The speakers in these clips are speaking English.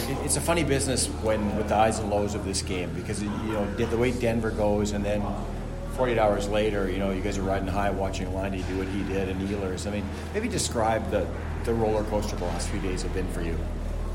it's a funny business with the highs and lows of this game because the way Denver goes, and then 48 hours later, you guys are riding high watching Landy do what he did and Ehlers. I mean, maybe describe the roller coaster the last few days have been for you.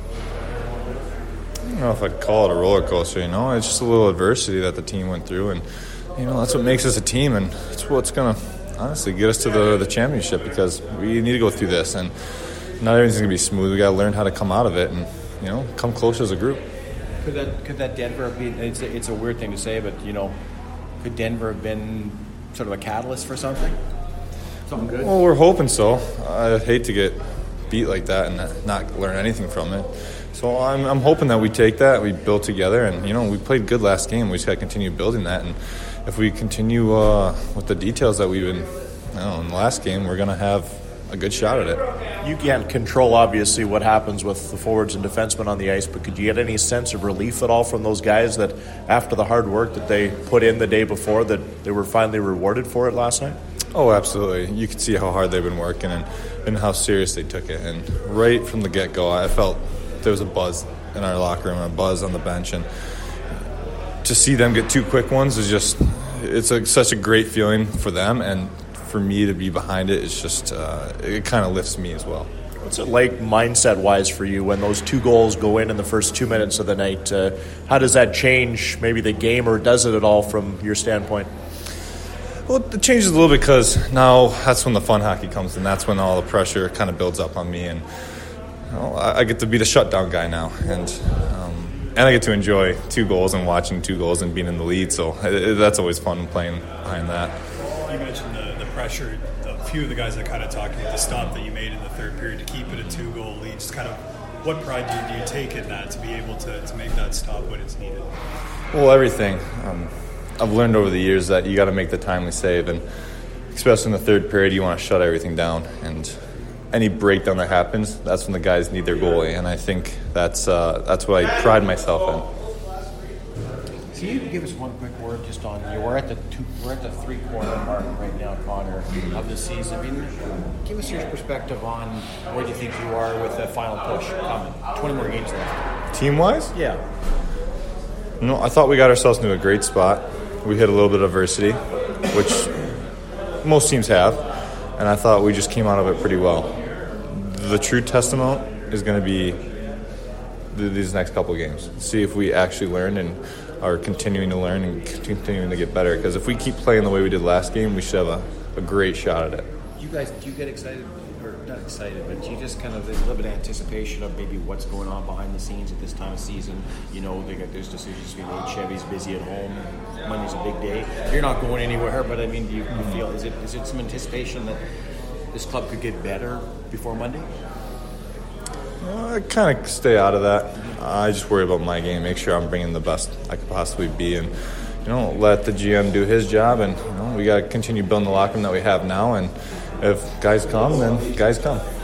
I don't know if I'd call it a roller coaster. It's just a little adversity that the team went through, and that's what makes us a team, and it's what's going to honestly get us to the championship, because we need to go through this, and not everything's going to be smooth. We got to learn how to come out of it and come close as a group. Could that Denver be? It's a weird thing to say, but could Denver have been sort of a catalyst for something good? Well, we're hoping so. I'd hate to get beat like that and not learn anything from it. So I'm hoping that we take that, we build together, and we played good last game. We just got to continue building that, and if we continue with the details that we've been in the last game, we're going to have a good shot at it. You can't control, obviously, what happens with the forwards and defensemen on the ice, but could you get any sense of relief at all from those guys that after the hard work that they put in the day before, that they were finally rewarded for it last night? Oh, absolutely. You could see how hard they've been working and how serious they took it. And right from the get-go, I felt there was a buzz in our locker room, a buzz on the bench, and to see them get 2 quick ones is just such a great feeling for them, and for me to be behind it, it's just it kind of lifts me as well. What's it like mindset-wise for you when those 2 goals go in the first 2 minutes of the night? How does that change maybe the game, or does it at all from your standpoint? Well, it changes a little bit because now that's when the fun hockey comes, and that's when all the pressure kind of builds up on me, and I get to be the shutdown guy now, and I get to enjoy 2 goals and watching 2 goals and being in the lead, so that's always fun playing behind that. You mentioned the pressure. A few of the guys that kind of talked about the stop that you made in the third period to keep it a 2-goal lead. Just kind of what pride do you take in that to be able to make that stop when it's needed? Well, everything. I've learned over the years that you got to make the timely save, and especially in the third period, you want to shut everything down, and any breakdown that happens, that's when the guys need their goalie, and I think that's what I pride myself in. Can you give us one quick word just on we're at the 3-quarter mark right now, Connor, of the season. I mean, give us your perspective on where do you think you are with the final push coming? 20 more games left. Team-wise? Yeah. No, I thought we got ourselves into a great spot. We hit a little bit of adversity, which most teams have, and I thought we just came out of it pretty well. The true testament is going to be these next couple of games. See if we actually learned and are continuing to learn and continuing to get better. Because if we keep playing the way we did last game, we should have a great shot at it. You guys, do you get excited, or not excited, but do you just kind of there's a little bit of anticipation of maybe what's going on behind the scenes at this time of season? There's decisions to be made. Chevy's busy at home. Monday's a big day. You're not going anywhere, but I mean, do you feel is it some anticipation that this club could get better before Monday? I kind of stay out of that. I just worry about my game, make sure I'm bringing the best I could possibly be, and let the GM do his job, and we got to continue building the locker room that we have now, and if guys come, then guys come.